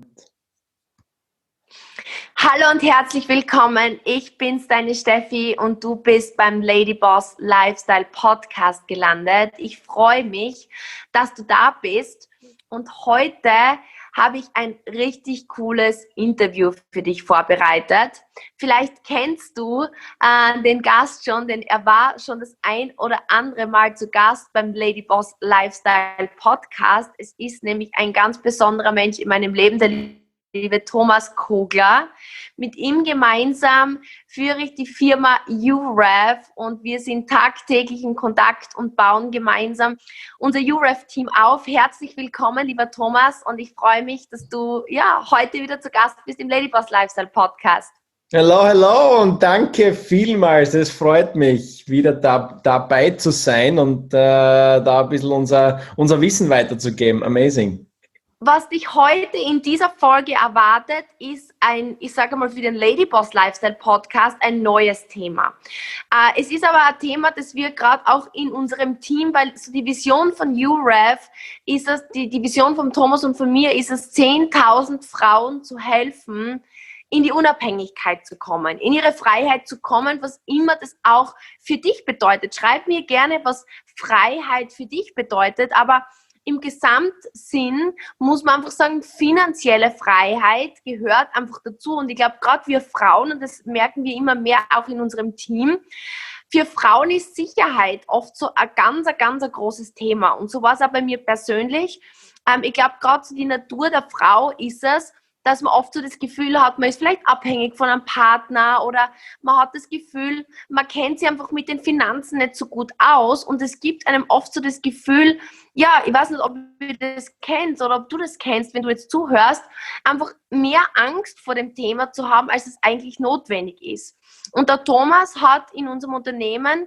Hallo und herzlich willkommen. Ich bin's, deine Steffi, und du bist beim Ladyboss Lifestyle Podcast gelandet. Ich freue mich, dass du da bist, und heute habe ich ein richtig cooles Interview für dich vorbereitet. Vielleicht kennst du den Gast schon, denn er war schon das ein oder andere Mal zu Gast beim Ladyboss Lifestyle Podcast. Es ist nämlich ein ganz besonderer Mensch in meinem Leben, der liebe Thomas Kogler. Mit ihm gemeinsam führe ich die Firma UREV und wir sind tagtäglich in Kontakt und bauen gemeinsam unser UREV-Team auf. Herzlich willkommen, lieber Thomas, und ich freue mich, dass du heute wieder zu Gast bist im Ladyboss Lifestyle Podcast. Hallo und danke vielmals. Es freut mich, wieder dabei zu sein und da ein bisschen unser Wissen weiterzugeben. Amazing. Was dich heute in dieser Folge erwartet, ist für den Ladyboss Lifestyle Podcast ein neues Thema. Es ist aber ein Thema, das wir gerade auch in unserem Team, weil so die Vision von UREV ist es, die Vision von Thomas und von mir ist es, 10.000 Frauen zu helfen, in die Unabhängigkeit zu kommen, in ihre Freiheit zu kommen, was immer das auch für dich bedeutet. Schreib mir gerne, was Freiheit für dich bedeutet, aber im Gesamtsinn muss man einfach sagen, finanzielle Freiheit gehört einfach dazu. Und ich glaube, gerade wir Frauen, und das merken wir immer mehr auch in unserem Team, für Frauen ist Sicherheit oft so ein ganz großes Thema. Und so war es auch bei mir persönlich. Ich glaube, gerade so die Natur der Frau ist es, dass man oft so das Gefühl hat, man ist vielleicht abhängig von einem Partner, oder man hat das Gefühl, man kennt sich einfach mit den Finanzen nicht so gut aus, und es gibt einem oft so das Gefühl, ich weiß nicht, ob ihr das kennt oder ob du das kennst, wenn du jetzt zuhörst, einfach mehr Angst vor dem Thema zu haben, als es eigentlich notwendig ist. Und der Thomas hat in unserem Unternehmen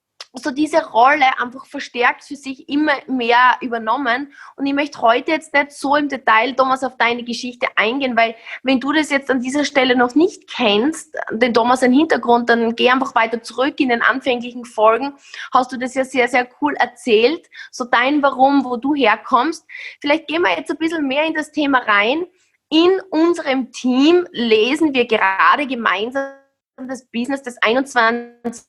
so diese Rolle einfach verstärkt für sich immer mehr übernommen. Und ich möchte heute jetzt nicht so im Detail, Thomas, auf deine Geschichte eingehen, weil wenn du das jetzt an dieser Stelle noch nicht kennst, den Thomas, einen Hintergrund, dann geh einfach weiter zurück in den anfänglichen Folgen. Hast du das ja sehr, sehr cool erzählt, so dein Warum, wo du herkommst. Vielleicht gehen wir jetzt ein bisschen mehr in das Thema rein. In unserem Team lesen wir gerade gemeinsam das Business des 21.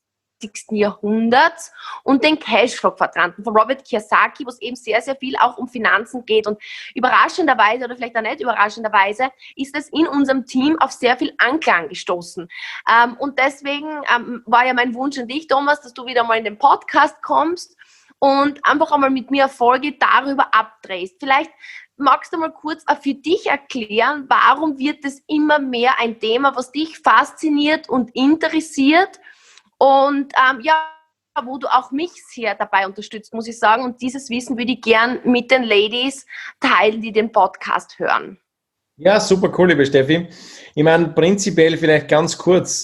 Jahrhunderts und den Cashflow-Quadranten von Robert Kiyosaki, wo es eben sehr, sehr viel auch um Finanzen geht. Und überraschenderweise, oder vielleicht auch nicht überraschenderweise, ist es in unserem Team auf sehr viel Anklang gestoßen. Und deswegen war ja mein Wunsch an dich, Thomas, dass du wieder mal in den Podcast kommst und einfach einmal mit mir eine Folge darüber abdrehst. Vielleicht magst du mal kurz auch für dich erklären, warum wird es immer mehr ein Thema, was dich fasziniert und interessiert, und wo du auch mich sehr dabei unterstützt, muss ich sagen. Und dieses Wissen würde ich gern mit den Ladies teilen, die den Podcast hören. Ja, super cool, liebe Steffi. Ich meine, prinzipiell vielleicht ganz kurz,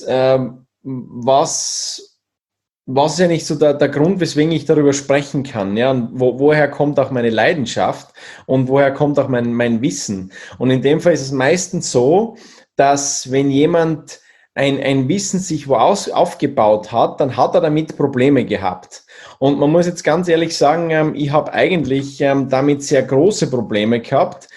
was ist eigentlich so der Grund, weswegen ich darüber sprechen kann? Ja, und woher kommt auch meine Leidenschaft und woher kommt auch mein Wissen? Und in dem Fall ist es meistens so, dass wenn jemand ein Wissen sich aufgebaut hat, dann hat er damit Probleme gehabt. Und man muss jetzt ganz ehrlich sagen, ich habe eigentlich damit sehr große Probleme gehabt.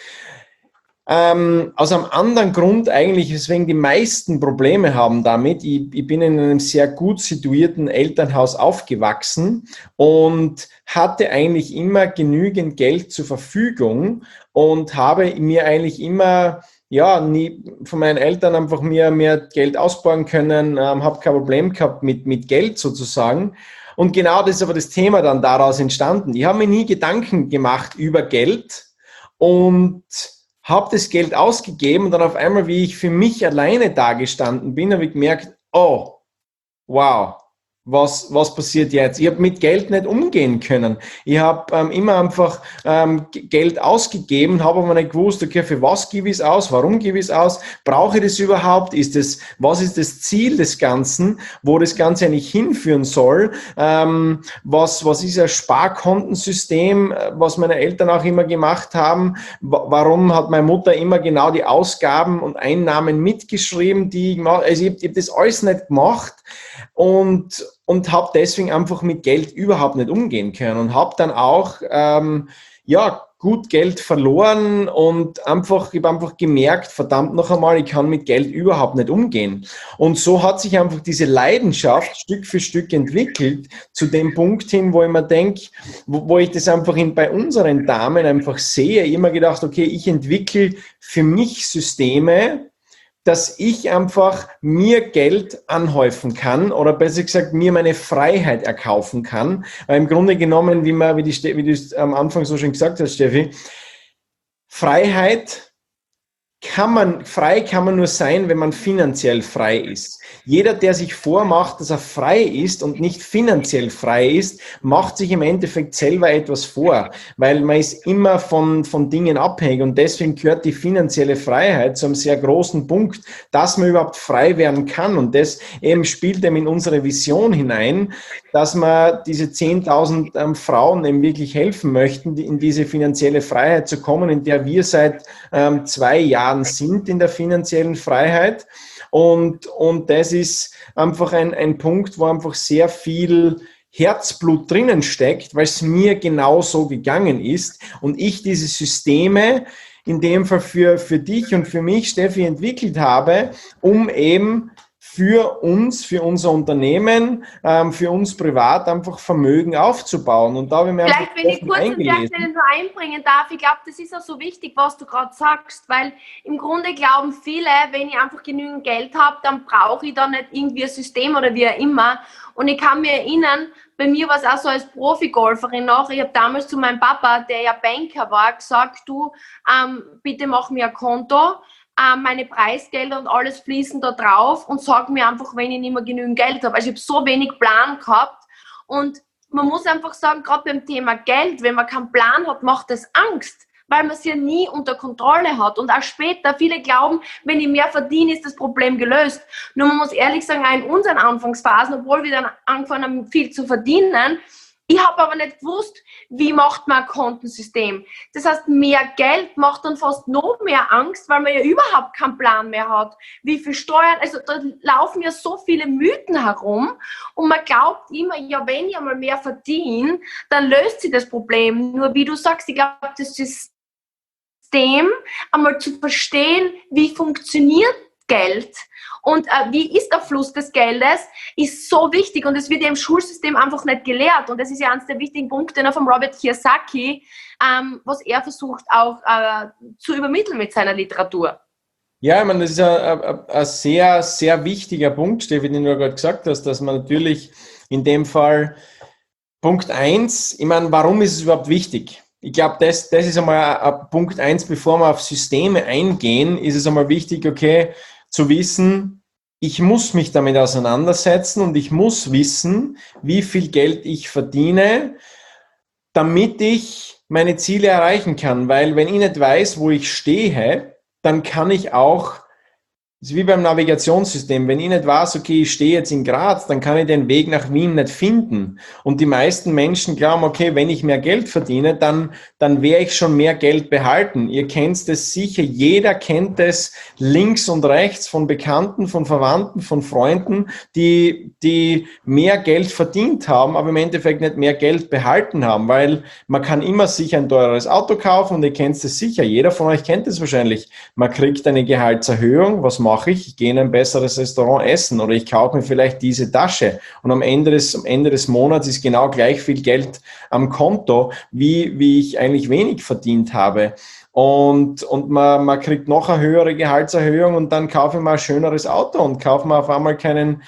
Aus einem anderen Grund eigentlich, weswegen die meisten Probleme haben damit. Ich bin in einem sehr gut situierten Elternhaus aufgewachsen und hatte eigentlich immer genügend Geld zur Verfügung und habe mir eigentlich immer nie von meinen Eltern einfach mir mehr Geld ausborgen können, habe kein Problem gehabt mit Geld sozusagen. Und genau das ist aber das Thema dann daraus entstanden. Ich habe mir nie Gedanken gemacht über Geld und habe das Geld ausgegeben, und dann auf einmal, wie ich für mich alleine dagestanden bin, habe ich gemerkt, oh, wow, was passiert jetzt? Ich habe mit Geld nicht umgehen können. Ich habe immer einfach Geld ausgegeben, habe aber nicht gewusst, okay, für was gebe ich es aus, warum gebe ich es aus, brauche ich das überhaupt, was ist das Ziel des Ganzen, wo das Ganze eigentlich hinführen soll, was ist ein Sparkontensystem, was meine Eltern auch immer gemacht haben, warum hat meine Mutter immer genau die Ausgaben und Einnahmen mitgeschrieben, die ich gemacht habe. Also ich habe das alles nicht gemacht, und habe deswegen einfach mit Geld überhaupt nicht umgehen können und habe dann auch gut Geld verloren und ich habe einfach gemerkt, verdammt noch einmal, ich kann mit Geld überhaupt nicht umgehen. Und so hat sich einfach diese Leidenschaft Stück für Stück entwickelt zu dem Punkt hin, wo ich mir denke, wo ich das einfach bei unseren Damen einfach sehe, ich immer gedacht, okay, ich entwickle für mich Systeme, dass ich einfach mir Geld anhäufen kann oder besser gesagt mir meine Freiheit erkaufen kann. Weil im Grunde genommen, wie du es am Anfang so schon gesagt hast, Steffi, frei kann man nur sein, wenn man finanziell frei ist. Jeder, der sich vormacht, dass er frei ist und nicht finanziell frei ist, macht sich im Endeffekt selber etwas vor, weil man ist immer von Dingen abhängig und deswegen gehört die finanzielle Freiheit zu einem sehr großen Punkt, dass man überhaupt frei werden kann und das eben spielt eben in unsere Vision hinein, dass man diese 10.000 Frauen eben wirklich helfen möchten, in diese finanzielle Freiheit zu kommen, in der wir seit 2 Jahren sind in der finanziellen Freiheit. Und das ist einfach ein Punkt, wo einfach sehr viel Herzblut drinnen steckt, weil es mir genauso gegangen ist und ich diese Systeme in dem Fall für dich und für mich, Steffi, entwickelt habe, um eben für uns, für unser Unternehmen, für uns privat einfach Vermögen aufzubauen. Und da habe ich mir vielleicht, wenn ich kurz an der Stelle nur einbringen darf, ich glaube, das ist auch so wichtig, was du gerade sagst, weil im Grunde glauben viele, wenn ich einfach genügend Geld habe, dann brauche ich da nicht irgendwie ein System oder wie auch immer. Und ich kann mich erinnern, bei mir war es auch so als Profi-Golferin noch, ich habe damals zu meinem Papa, der ja Banker war, gesagt, du, bitte mach mir ein Konto, meine Preisgelder und alles fließen da drauf und sag mir einfach, wenn ich nicht mehr genügend Geld habe. Also ich habe so wenig Plan gehabt und man muss einfach sagen, gerade beim Thema Geld, wenn man keinen Plan hat, macht das Angst, weil man es ja nie unter Kontrolle hat. Und auch später, viele glauben, wenn ich mehr verdiene, ist das Problem gelöst. Nur man muss ehrlich sagen, auch in unseren Anfangsphasen, obwohl wir dann angefangen haben, viel zu verdienen, ich habe aber nicht gewusst, wie macht man ein Kontensystem. Das heißt, mehr Geld macht dann fast noch mehr Angst, weil man ja überhaupt keinen Plan mehr hat. Wie viel Steuern, also da laufen ja so viele Mythen herum und man glaubt immer, ja, wenn ich einmal mehr verdiene, dann löst sich das Problem. Nur wie du sagst, ich glaube, das System einmal zu verstehen, wie funktioniert Geld und wie ist der Fluss des Geldes, ist so wichtig und es wird ja im Schulsystem einfach nicht gelehrt und das ist ja eines der wichtigen Punkte von Robert Kiyosaki, was er versucht auch zu übermitteln mit seiner Literatur. Ja, ich meine, das ist ein sehr, sehr wichtiger Punkt, Steffi, den du gerade gesagt hast, dass man natürlich in dem Fall Punkt 1, ich meine, warum ist es überhaupt wichtig? Ich glaube, das ist einmal Punkt 1, bevor wir auf Systeme eingehen, ist es einmal wichtig, okay, zu wissen, ich muss mich damit auseinandersetzen und ich muss wissen, wie viel Geld ich verdiene, damit ich meine Ziele erreichen kann. Weil wenn ich nicht weiß, wo ich stehe, dann kann ich auch, das ist wie beim Navigationssystem, wenn ich nicht weiß, okay, ich stehe jetzt in Graz, dann kann ich den Weg nach Wien nicht finden. Und die meisten Menschen glauben, okay, wenn ich mehr Geld verdiene, dann werde ich schon mehr Geld behalten. Ihr kennt es sicher, jeder kennt es links und rechts von Bekannten, von Verwandten, von Freunden, die mehr Geld verdient haben, aber im Endeffekt nicht mehr Geld behalten haben, weil man kann immer sich ein teures Auto kaufen und ihr kennt es sicher, jeder von euch kennt es wahrscheinlich. Man kriegt eine Gehaltserhöhung, was mache ich? Ich gehe in ein besseres Restaurant essen oder ich kaufe mir vielleicht diese Tasche und am Ende des Monats ist genau gleich viel Geld am Konto, wie ich eigentlich wenig verdient habe. Und man kriegt noch eine höhere Gehaltserhöhung und dann kaufe ich mal ein schöneres Auto und kaufe mir auf einmal keinen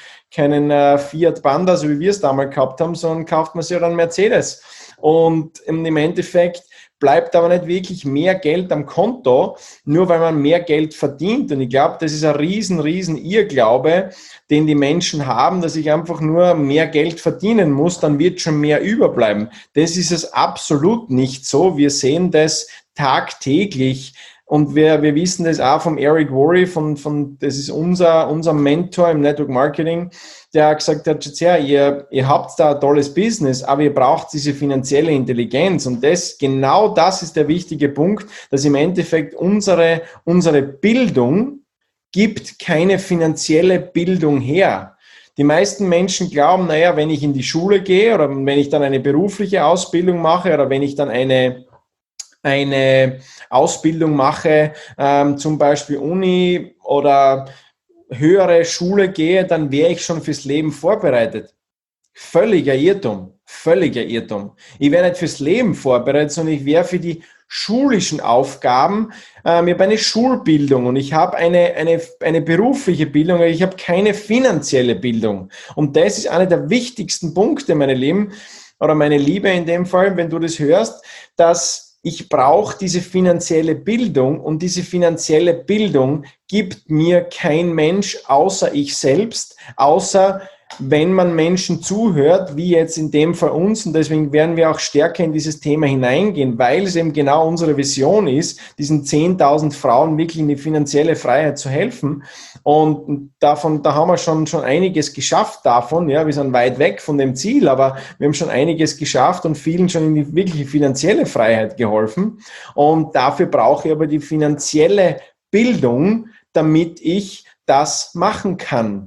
Fiat Panda, so wie wir es damals gehabt haben, sondern kauft man sich dann Mercedes. Und im Endeffekt bleibt aber nicht wirklich mehr Geld am Konto, nur weil man mehr Geld verdient. Und ich glaube, das ist ein riesen Irrglaube, den die Menschen haben, dass ich einfach nur mehr Geld verdienen muss, dann wird schon mehr überbleiben. Das ist es absolut nicht so. Wir sehen das tagtäglich. Und wir wissen das auch vom Eric Worre, das ist unser Mentor im Network Marketing, der gesagt hat, ihr habt da ein tolles Business, aber ihr braucht diese finanzielle Intelligenz. Und genau das ist der wichtige Punkt, dass im Endeffekt unsere Bildung gibt keine finanzielle Bildung her. Die meisten Menschen glauben, naja, wenn ich in die Schule gehe oder wenn ich dann eine berufliche Ausbildung mache oder wenn ich dann eine eine Ausbildung mache, zum Beispiel Uni oder höhere Schule gehe, dann wäre ich schon fürs Leben vorbereitet. Völliger Irrtum, völliger Irrtum. Ich wäre nicht fürs Leben vorbereitet, sondern ich wäre für die schulischen Aufgaben. Ich habe eine Schulbildung und ich habe eine berufliche Bildung, aber ich habe keine finanzielle Bildung. Und das ist einer der wichtigsten Punkte, meine Lieben, oder meine Liebe in dem Fall, wenn du das hörst, dass ich brauche diese finanzielle Bildung und diese finanzielle Bildung gibt mir kein Mensch außer ich selbst, außer wenn man Menschen zuhört, wie jetzt in dem Fall uns, und deswegen werden wir auch stärker in dieses Thema hineingehen, weil es eben genau unsere Vision ist, diesen 10.000 Frauen wirklich in die finanzielle Freiheit zu helfen. Und da haben wir schon einiges geschafft davon. Ja, wir sind weit weg von dem Ziel, aber wir haben schon einiges geschafft und vielen schon in die wirkliche finanzielle Freiheit geholfen. Und dafür brauche ich aber die finanzielle Bildung, damit ich das machen kann.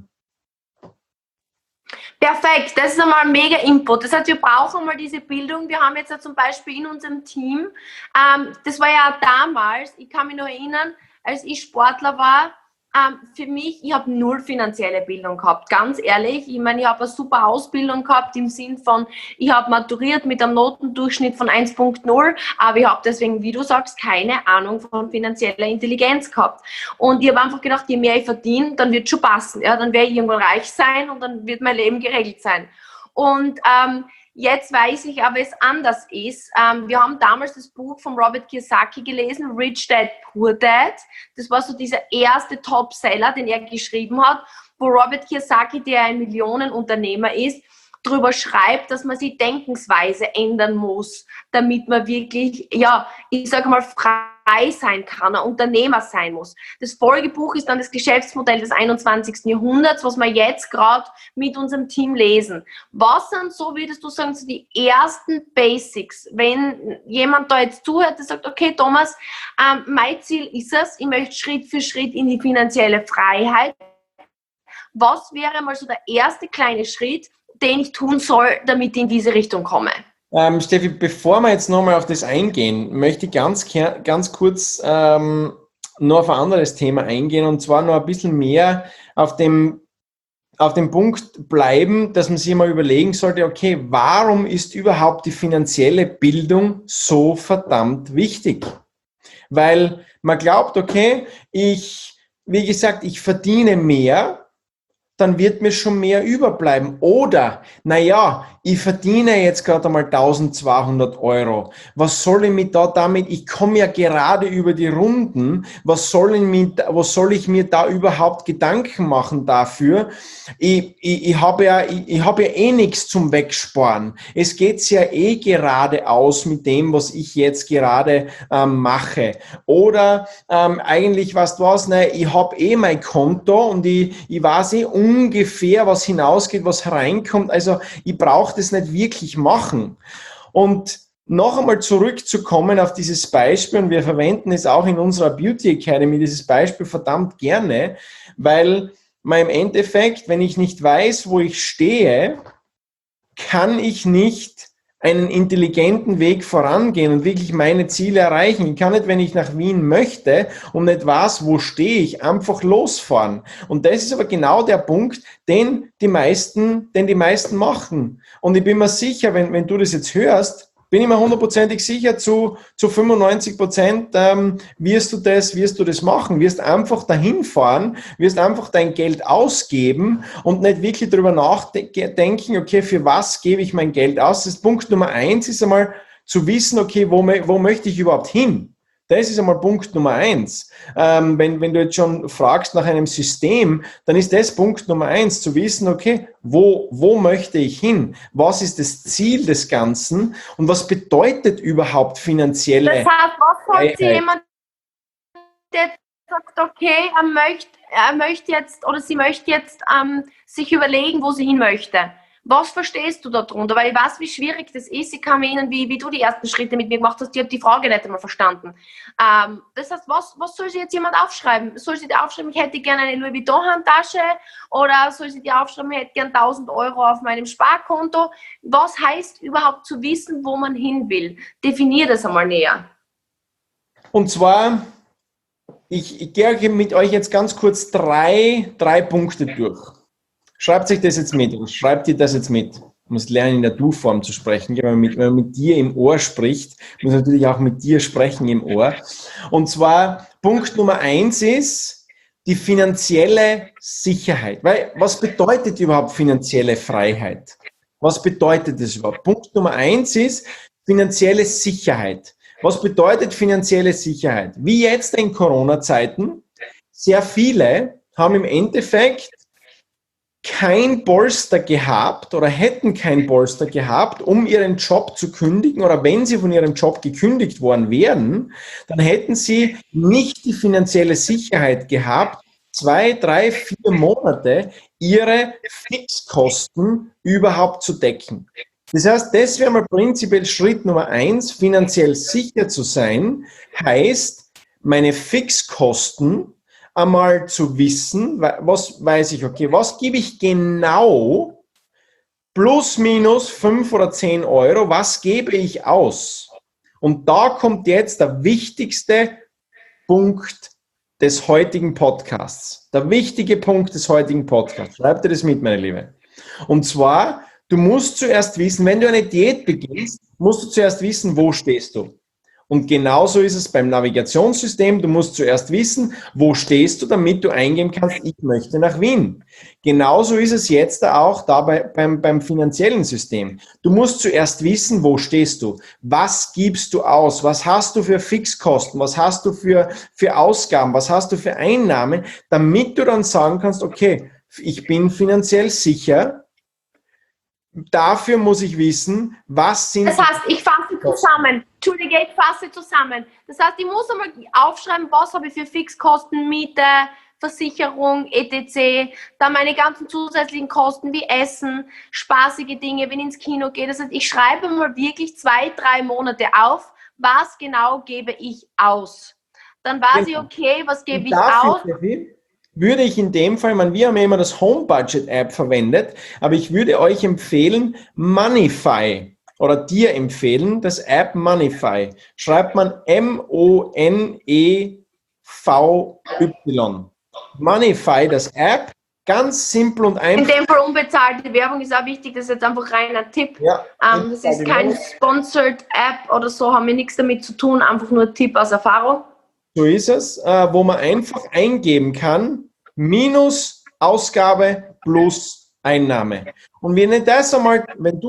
Perfekt, das ist einmal ein mega Input. Das heißt, wir brauchen mal diese Bildung. Wir haben jetzt ja zum Beispiel in unserem Team, das war ja damals, ich kann mich noch erinnern, als ich Sportler war, für mich, ich habe null finanzielle Bildung gehabt, ganz ehrlich. Ich meine, ich habe eine super Ausbildung gehabt im Sinn von, ich habe maturiert mit einem Notendurchschnitt von 1,0, aber ich habe deswegen, wie du sagst, keine Ahnung von finanzieller Intelligenz gehabt. Und ich habe einfach gedacht, je mehr ich verdiene, dann wird es schon passen. Ja? Dann werde ich irgendwann reich sein und dann wird mein Leben geregelt sein. Und jetzt weiß ich aber, es anders ist. Wir haben damals das Buch von Robert Kiyosaki gelesen, Rich Dad, Poor Dad. Das war so dieser erste Top-Seller, den er geschrieben hat, wo Robert Kiyosaki, der ein Millionenunternehmer ist, darüber schreibt, dass man die Denkensweise ändern muss, damit man wirklich, ja, ich sage mal, frei sein kann, ein Unternehmer sein muss. Das Folgebuch ist dann das Geschäftsmodell des 21. Jahrhunderts, was wir jetzt gerade mit unserem Team lesen. Was sind, so würdest du sagen, so die ersten Basics, wenn jemand da jetzt zuhört, der sagt, okay, Thomas, mein Ziel ist es, ich möchte Schritt für Schritt in die finanzielle Freiheit. Was wäre mal so der erste kleine Schritt, den ich tun soll, damit ich in diese Richtung komme? Steffi, bevor wir jetzt nochmal auf das eingehen, möchte ich ganz kurz noch auf ein anderes Thema eingehen und zwar noch ein bisschen mehr auf dem Punkt bleiben, dass man sich mal überlegen sollte, okay, warum ist überhaupt die finanzielle Bildung so verdammt wichtig? Weil man glaubt, okay, wie gesagt, ich verdiene mehr, dann wird mir schon mehr überbleiben. Oder, naja, ich verdiene jetzt gerade einmal 1.200 Euro. Was soll ich mir da damit, ich komme ja gerade über die Runden, was soll ich mir da überhaupt Gedanken machen dafür? Ich habe ja eh nichts zum Wegsparen. Es geht ja eh gerade aus mit dem, was ich jetzt gerade mache. Oder eigentlich, weißt du was, ne, ich habe eh mein Konto und ich weiß eh ungefähr, was hinausgeht, was reinkommt. Also ich brauche das nicht wirklich machen. Und noch einmal zurückzukommen auf dieses Beispiel, und wir verwenden es auch in unserer Beauty Academy, dieses Beispiel verdammt gerne, weil man im Endeffekt, wenn ich nicht weiß, wo ich stehe, kann ich nicht einen intelligenten Weg vorangehen und wirklich meine Ziele erreichen. Ich kann nicht, wenn ich nach Wien möchte und nicht weiß, wo stehe ich, einfach losfahren. Und das ist aber genau der Punkt, den die meisten machen. Und ich bin mir sicher, wenn du das jetzt hörst, bin ich mir hundertprozentig sicher, zu 95% wirst du das machen, wirst einfach dahin fahren, wirst einfach dein Geld ausgeben und nicht wirklich darüber nachdenken, okay, für was gebe ich mein Geld aus? Das Punkt Nummer 1 ist einmal zu wissen, okay, wo möchte ich überhaupt hin? Das ist einmal Punkt Nummer 1. Wenn du jetzt schon fragst nach einem System, dann ist das Punkt Nummer 1, zu wissen, okay, wo möchte ich hin? Was ist das Ziel des Ganzen? Und was bedeutet überhaupt finanzielle Das heißt, was sagt jemand, der sagt, okay, er möchte jetzt oder sie möchte jetzt sich überlegen, wo sie hin möchte? Was verstehst du darunter? Weil ich weiß, wie schwierig das ist. Ich kann mir erinnern, wie du die ersten Schritte mit mir gemacht hast. Ich habe die Frage nicht einmal verstanden. Das heißt, was soll sich jetzt jemand aufschreiben? Soll sie dir aufschreiben, ich hätte gerne eine Louis Vuitton-Handtasche? Oder soll sie dir aufschreiben, ich hätte gerne 1.000 Euro auf meinem Sparkonto? Was heißt überhaupt zu wissen, wo man hin will? Definier das einmal näher. Und zwar, ich gehe mit euch jetzt ganz kurz drei Punkte durch. Schreibt euch das jetzt mit, oder schreibt ihr das jetzt mit. Du musst lernen, in der Du-Form zu sprechen. Wenn man mit dir im Ohr spricht, muss man natürlich auch mit dir sprechen im Ohr. Und zwar, Punkt Nummer 1 ist die finanzielle Sicherheit. Weil, was bedeutet überhaupt finanzielle Freiheit? Was bedeutet das überhaupt? Punkt Nummer 1 ist finanzielle Sicherheit. Was bedeutet finanzielle Sicherheit? Wie jetzt in Corona-Zeiten, sehr viele haben im Endeffekt kein Polster gehabt oder hätten kein Polster gehabt, um ihren Job zu kündigen, oder wenn sie von ihrem Job gekündigt worden wären, dann hätten sie nicht die finanzielle Sicherheit gehabt, 2, 3, 4 Monate ihre Fixkosten überhaupt zu decken. Das heißt, das wäre mal prinzipiell Schritt Nummer 1, finanziell sicher zu sein, heißt, meine Fixkosten einmal zu wissen, was weiß ich, okay, was gebe ich genau, plus minus 5 oder 10 Euro, was gebe ich aus? Und da kommt jetzt der wichtigste Punkt des heutigen Podcasts. Der wichtige Punkt des heutigen Podcasts. Schreib dir das mit, meine Liebe. Und zwar, du musst zuerst wissen, wenn du eine Diät beginnst, musst du zuerst wissen, wo stehst du. Und genauso ist es beim Navigationssystem. Du musst zuerst wissen, wo stehst du, damit du eingeben kannst, ich möchte nach Wien. Genauso ist es jetzt auch da beim finanziellen System. Du musst zuerst wissen, wo stehst du, was gibst du aus, was hast du für Fixkosten, was hast du für Ausgaben, was hast du für Einnahmen, damit du dann sagen kannst, okay, ich bin finanziell sicher. Dafür muss ich wissen, was sind... Das heißt, ich fasse zusammen. Entschuldige, ich fasse zusammen. Das heißt, ich muss einmal aufschreiben, was habe ich für Fixkosten, Miete, Versicherung, etc. Dann meine ganzen zusätzlichen Kosten wie Essen, spaßige Dinge, wenn ich ins Kino gehe. Das heißt, ich schreibe mal wirklich 2, 3 Monate auf, was genau gebe ich aus. Dann weiß ich, okay, was gebe ich aus. Würde ich in dem Fall, wir haben ja immer das Home Budget App verwendet, aber ich würde euch empfehlen, Moneyfy, oder dir empfehlen, das App Moneyfy. Schreibt man M-O-N-E-V-Y. Moneyfy, das App, ganz simpel und einfach. In dem Fall unbezahlte Werbung ist auch wichtig, das ist jetzt einfach reiner Tipp. Ja, das ist kein Sponsored App oder so, haben wir nichts damit zu tun, einfach nur ein Tipp aus Erfahrung. So ist es, wo man einfach eingeben kann, minus Ausgabe plus Einnahme. Und wenn du das einmal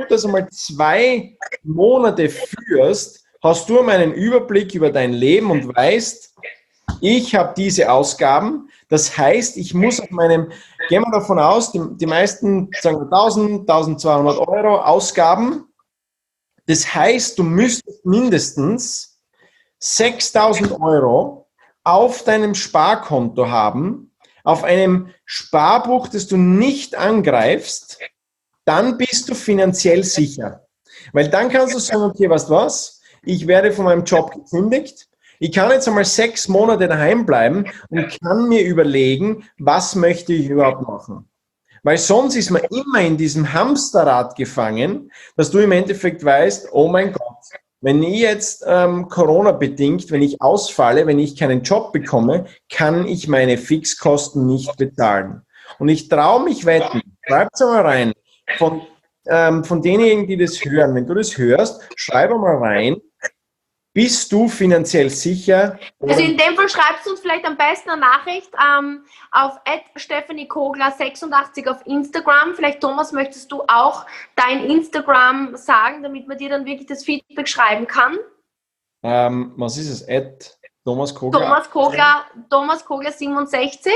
2 Monate führst, hast du einen Überblick über dein Leben und weißt, ich habe diese Ausgaben. Das heißt, ich muss auf meinem, gehen wir davon aus, die meisten sagen 1000, 1200 Euro Ausgaben. Das heißt, du müsstest mindestens 6.000 Euro auf deinem Sparkonto haben, auf einem Sparbuch, das du nicht angreifst, dann bist du finanziell sicher. Weil dann kannst du sagen, okay, weißt du was, ich werde von meinem Job gekündigt, ich kann jetzt einmal 6 Monate daheim bleiben und kann mir überlegen, was möchte ich überhaupt machen. Weil sonst ist man immer in diesem Hamsterrad gefangen, dass du im Endeffekt weißt, oh mein Gott, wenn ich jetzt Corona-bedingt, wenn ich ausfalle, wenn ich keinen Job bekomme, kann ich meine Fixkosten nicht bezahlen. Und ich traue mich wetten, schreib's mal rein, von denjenigen, die das hören, wenn du das hörst, schreib mal rein, bist du finanziell sicher? Also in dem Fall schreibst du uns vielleicht am besten eine Nachricht auf @stephaniekogler86 auf Instagram. Vielleicht, Thomas, möchtest du auch dein Instagram sagen, damit man dir dann wirklich das Feedback schreiben kann? Was ist es? Thomas Kogler? Thomas Kogler 67.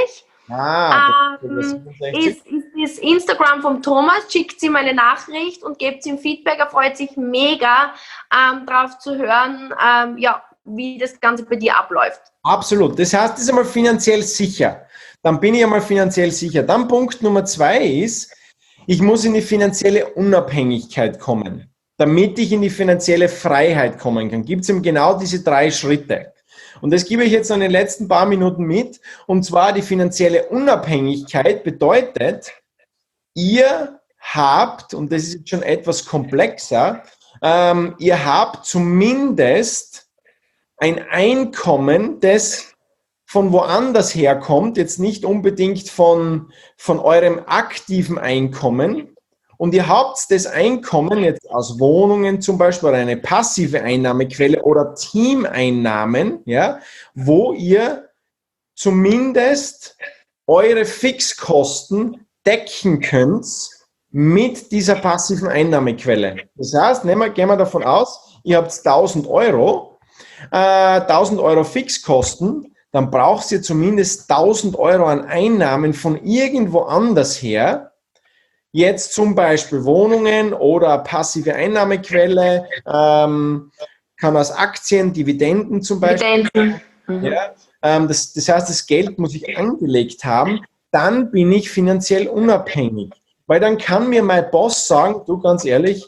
Ist das Instagram vom Thomas, schickt ihm eine Nachricht und gebt ihm Feedback. Er freut sich mega, drauf zu hören, wie das Ganze bei dir abläuft. Absolut. Das heißt, das ist einmal finanziell sicher. Dann bin ich einmal finanziell sicher. Dann Punkt Nummer 2 ist, ich muss in die finanzielle Unabhängigkeit kommen. Damit ich in die finanzielle Freiheit kommen kann, gibt es eben genau diese 3 Schritte. Und das gebe ich jetzt in den letzten paar Minuten mit. Und zwar die finanzielle Unabhängigkeit bedeutet, ihr habt, und das ist jetzt schon etwas komplexer, ihr habt zumindest ein Einkommen, das von woanders herkommt, jetzt nicht unbedingt von eurem aktiven Einkommen. Und ihr habt das Einkommen jetzt aus Wohnungen zum Beispiel oder eine passive Einnahmequelle oder Teameinnahmen, ja, wo ihr zumindest eure Fixkosten decken könnt mit dieser passiven Einnahmequelle. Das heißt, gehen wir davon aus, ihr habt 1000 Euro, 1000 Euro Fixkosten, dann braucht ihr zumindest 1000 Euro an Einnahmen von irgendwo anders her. Jetzt zum Beispiel Wohnungen oder passive Einnahmequelle, kann aus Aktien, Dividenden zum Beispiel. Ja, das heißt, das Geld muss ich angelegt haben, dann bin ich finanziell unabhängig. Weil dann kann mir mein Boss sagen, du ganz ehrlich,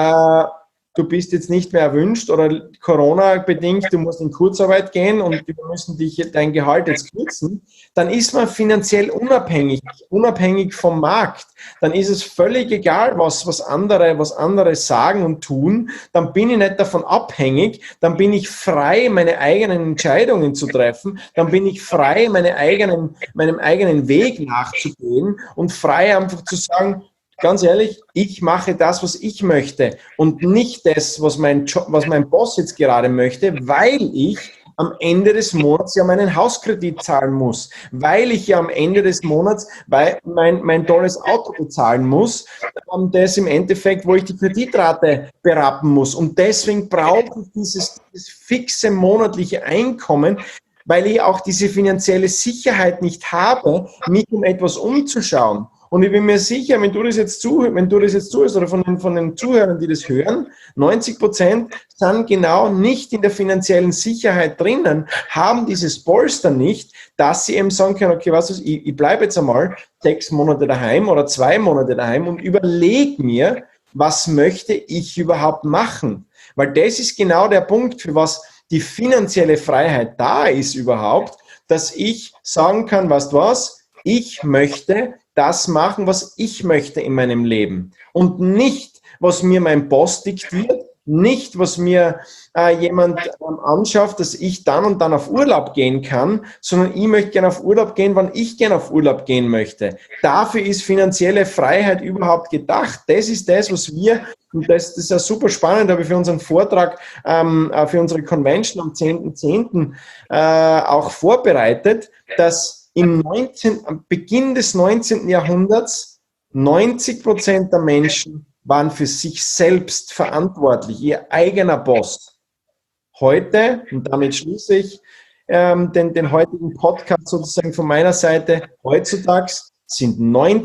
du bist jetzt nicht mehr erwünscht oder Corona-bedingt, du musst in Kurzarbeit gehen und wir müssen dein Gehalt jetzt kürzen, dann ist man finanziell unabhängig vom Markt. Dann ist es völlig egal, was andere sagen und tun. Dann bin ich nicht davon abhängig. Dann bin ich frei, meine eigenen Entscheidungen zu treffen. Dann bin ich frei, meinem eigenen Weg nachzugehen und frei einfach zu sagen, ganz ehrlich, ich mache das, was ich möchte und nicht das, was mein Boss jetzt gerade möchte, weil ich am Ende des Monats ja meinen Hauskredit zahlen muss, weil ich ja am Ende des Monats mein tolles Auto bezahlen muss, das im Endeffekt, wo ich die Kreditrate berappen muss. Und deswegen brauche ich dieses fixe monatliche Einkommen, weil ich auch diese finanzielle Sicherheit nicht habe, mich um etwas umzuschauen. Und ich bin mir sicher, wenn du das jetzt zuhörst oder von den Zuhörern, die das hören, 90% sind genau nicht in der finanziellen Sicherheit drinnen, haben dieses Polster nicht, dass sie eben sagen können, okay, was ist, ich bleibe jetzt einmal 6 Monate daheim oder 2 Monate daheim und überlege mir, was möchte ich überhaupt machen? Weil das ist genau der Punkt, für was die finanzielle Freiheit da ist überhaupt, dass ich sagen kann, weißt du was, ich möchte das machen, was ich möchte in meinem Leben und nicht, was mir mein Boss diktiert, nicht, was mir jemand anschafft, dass ich dann und dann auf Urlaub gehen kann, sondern ich möchte gerne auf Urlaub gehen, wann ich gerne auf Urlaub gehen möchte. Dafür ist finanzielle Freiheit überhaupt gedacht. Das ist das, was wir, und das ist ja super spannend, habe ich für unseren Vortrag, für unsere Convention am 10.10. Auch vorbereitet, dass am Beginn des 19. Jahrhunderts 90% der Menschen waren für sich selbst verantwortlich, ihr eigener Boss. Heute, und damit schließe ich den heutigen Podcast sozusagen von meiner Seite, heutzutage sind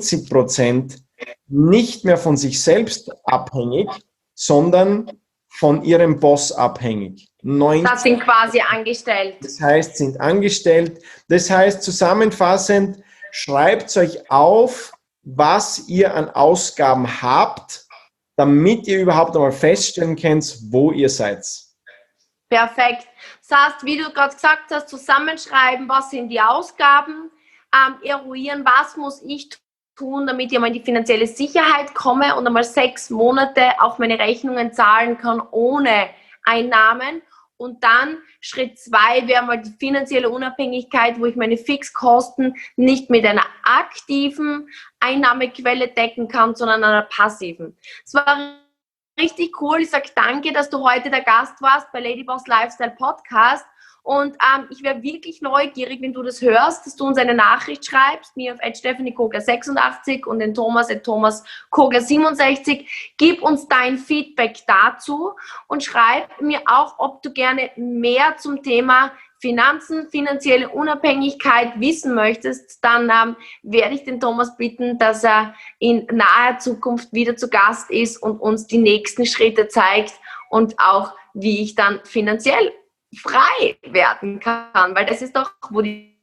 90% nicht mehr von sich selbst abhängig, sondern von ihrem Boss abhängig. Das sind quasi angestellt. Das heißt, sind angestellt. Das heißt, zusammenfassend, schreibt euch auf, was ihr an Ausgaben habt, damit ihr überhaupt einmal feststellen könnt, wo ihr seid. Perfekt. Das heißt, wie du gerade gesagt hast, zusammenschreiben, was sind die Ausgaben, eruieren, was muss ich tun, damit ich einmal in die finanzielle Sicherheit komme und einmal 6 Monate auch meine Rechnungen zahlen kann ohne Einnahmen. Und dann Schritt 2 wäre mal die finanzielle Unabhängigkeit, wo ich meine Fixkosten nicht mit einer aktiven Einnahmequelle decken kann, sondern einer passiven. Es war richtig cool. Ich sage danke, dass du heute der Gast warst bei Ladyboss Lifestyle Podcast. Und ich wäre wirklich neugierig, wenn du das hörst, dass du uns eine Nachricht schreibst, mir auf @stephaniekogler86 und den Thomas @thomaskogler67. Gib uns dein Feedback dazu und schreib mir auch, ob du gerne mehr zum Thema Finanzen, finanzielle Unabhängigkeit wissen möchtest. Dann werde ich den Thomas bitten, dass er in naher Zukunft wieder zu Gast ist und uns die nächsten Schritte zeigt und auch, wie ich dann finanziell frei werden kann, weil das ist doch, wo die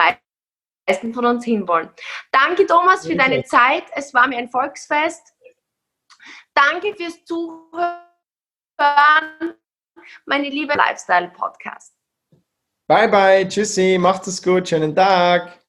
meisten von uns hinwollen. Danke, Thomas, für deine Zeit. Es war mir ein Volksfest. Danke fürs Zuhören, meine liebe Lifestyle-Podcast. Bye, bye, tschüssi, macht es gut, schönen Tag.